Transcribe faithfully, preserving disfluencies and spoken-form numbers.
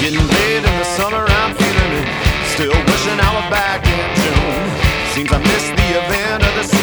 Getting paid in the summer, I'm feeling it. Still wishing I were back in June. Seems I missed the event of the